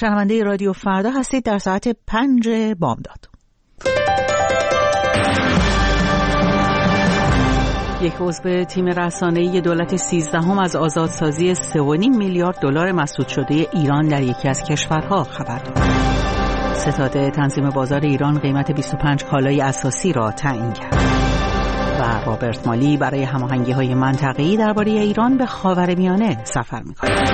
شنونده رادیو فردا هستید در ساعت 5 بامداد. یک عضو تیم رسانه‌ای دولت 13 از آزادسازی 3.5 میلیارد دلار مسدود شده ایران در یکی از کشورها خبر داد. ستاد تنظیم بازار ایران قیمت 25 کالای اساسی را تعیین کرد. و رابرت مالی برای هماهنگی‌های منطقه‌ای درباره ایران به خاورمیانه سفر می‌کند.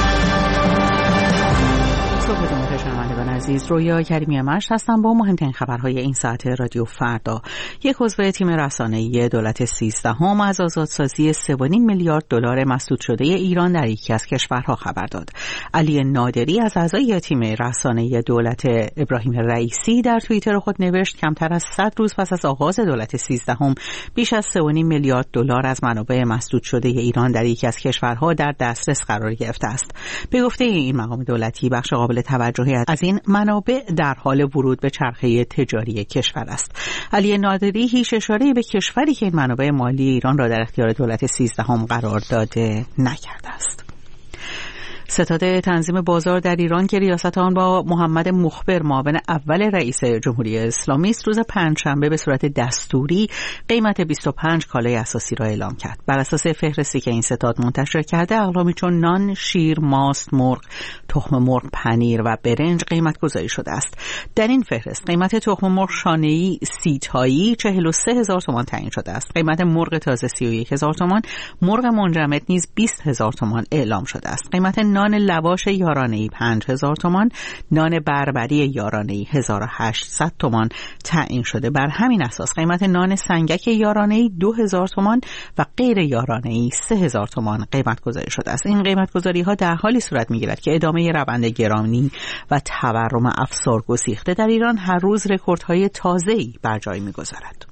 صبح شنوندگان عزیز، رویا کریمی مشت هستم با مهمترین خبرهای این ساعت رادیو فردا. یک عضو تیم رسانه‌ای دولت 13 از آزادسازی 3.5 میلیارد دلار مسدود شده ایران در یکی از کشورها خبر داد. علی نادری از اعضای تیم رسانه‌ای دولت ابراهیم رئیسی در توییتر خود نوشت کمتر از 100 روز پس از آغاز دولت 13 بیش از 3.5 میلیارد دلار از منابع مسدود شده ایران در یکی از کشورها در دسترس قرار گرفته است. به گفته این مقام دولتی، بخش قابل توجهی از این منابع در حال ورود به چرخه تجاری کشور است. علی نادری هیچ اشاره‌ای به کشوری که این منابع مالی ایران را در اختیار دولت 13 قرار داده نکرده است. ستاد تنظیم بازار در ایران که ریاست آن با محمد مخبر معاون اول رئیس جمهوری اسلامی است، روز پنجشنبه به صورت دستوری قیمت 25 کالای اساسی را اعلام کرد. بر اساس فهرستی که این ستاد منتشر کرده، اقلامی چون نان، شیر، ماست، مرغ، تخم مرغ، پنیر و برنج قیمت گذاری شده است. در این فهرست قیمت تخم مرغ شانه‌ای 30 تایی 43000 تومان تعیین شده است. قیمت مرغ تازه 31000 تومان، مرغ منجمد نیز 20000 تومان اعلام شده است. قیمت نان لواش یارانه‌ای 5000 تومان، نان بربری یارانه‌ای 1800 تومان تعیین شده. بر همین اساس قیمت نان سنگک یارانه‌ای 2000 تومان و غیر یارانه‌ای 3000 تومان قیمت گذاری شده است. این قیمت گذاری‌ها در حالی صورت می‌گیرد که ادامه روند گرانی و تورم افسار گسیخته در ایران هر روز رکوردهای تازه‌ای بر جای می‌گذارد.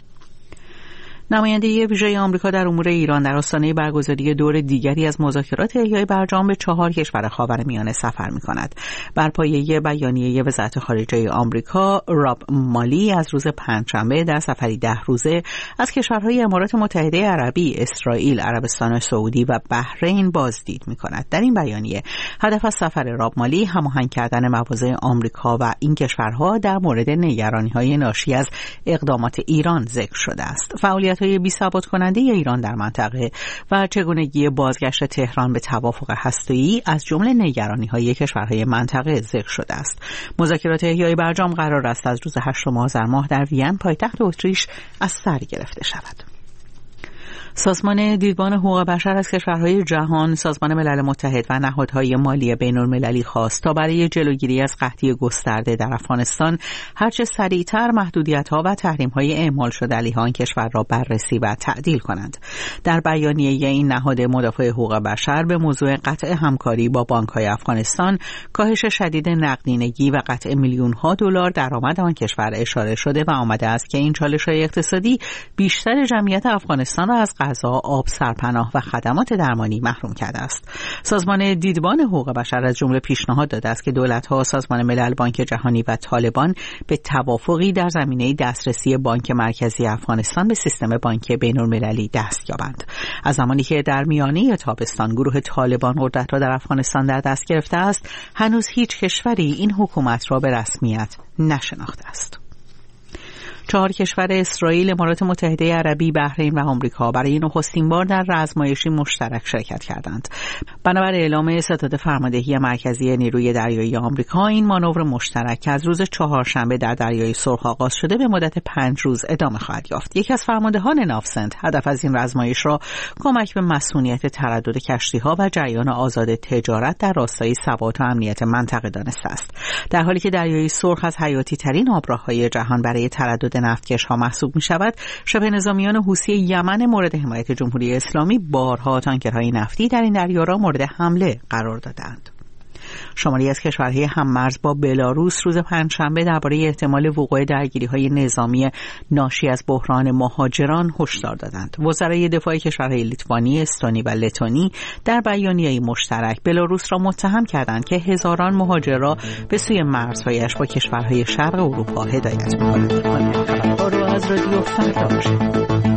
نماینده ویژه آمریکا در امور ایران در آستانه برگزاری دور دیگری از مذاکرات احیای برجام به 4 کشور خاورمیانه سفر می‌کند. بر پایه بیانیه وزارت خارجه آمریکا، راب مالی از روز پنجشنبه در سفری 10 روزه از کشورهای امارات متحده عربی، اسرائیل، عربستان سعودی و بحرین بازدید می‌کند. در این بیانیه هدف از سفر راب مالی هماهنگ کردن مواضع آمریکا و این کشورها در مورد نگرانی‌های ناشی از اقدامات ایران ذکر شده است. فعالیت‌های بی‌ثبات کننده ایران در منطقه و چگونگی بازگشت تهران به توافق هسته‌ای از جمله نگرانی‌های کشورهای منطقه ذکر شده است. مذاکرات احیای برجام قرار است از روز 8 آذر ماه در وین، پایتخت اتریش، از سر گرفته شود. سازمان دیدبان حقوق بشر از کشورهای جهان، سازمان ملل متحد و نهادهای مالی بین‌المللی خواست تا برای جلوگیری از قحطی گسترده در افغانستان هرچه سریعتر محدودیت‌ها و تحریم‌های اعمال شده علیه آن کشور را بررسی و تعدیل کنند. در بیانیه این نهاد مدافع حقوق بشر به موضوع قطع همکاری با بانک‌های افغانستان، کاهش شدید نقدینگی و قطع میلیون‌ها دلار درآمد آن کشور اشاره شده و آمده است که این چالش‌های اقتصادی بیشتر جمعیت افغانستان را از غذا، آب، سرپناه و خدمات درمانی محروم کرده است. سازمان دیدبان حقوق بشر از جمله پیشنهاد داده است که دولت‌ها، سازمان ملل، بانک جهانی و طالبان به توافقی در زمینه دسترسی بانک مرکزی افغانستان به سیستم بانک بین‌المللی دست یابند. از زمانی که در میانه تابستان گروه طالبان قدرت را در افغانستان در دست گرفته است، هنوز هیچ کشوری این حکومت را به رسمیت نشناخته است. 4 کشور اسرائیل، امارات متحده عربی، بحرین و آمریکا برای نخستین بار در آزمایشی مشترک شرکت کردند. بنابر اعلام ستاد فرماندهی مرکزی نیروی دریایی آمریکا، این مانور مشترک که از روز چهارشنبه در دریای سرخ آغاز شده به مدت 5 روز ادامه خواهد یافت. یکی از فرماندهان ناوسنت هدف از این آزمایش را کمک به مسئولیت تردد کشتی‌ها و جریان آزاد تجارت در راستای ثبات و امنیت منطقه دانسته است. در حالی که دریای سرخ از حیاتی ترین آبراههای جهان برای تردد نفتکش‌ها محسوب می‌شود، شبه نظامیان حوثی یمن مورد حمایت جمهوری اسلامی بارها تانکرهای نفتی در این دریا را مورد حمله قرار دادند. شماری از کشورهای هممرز با بلاروس روز پنجشنبه درباره احتمال وقوع درگیری‌های نظامی ناشی از بحران مهاجران هشدار دادند. وزرای دفاع کشورهای لیتوانی، استونی و لتونی در بیانیه‌ای مشترک بلاروس را متهم کردند که هزاران مهاجر را به سوی مرزهایش با کشورهای شرق اروپا هدایت می‌کند. خبرها را از رادیو فردا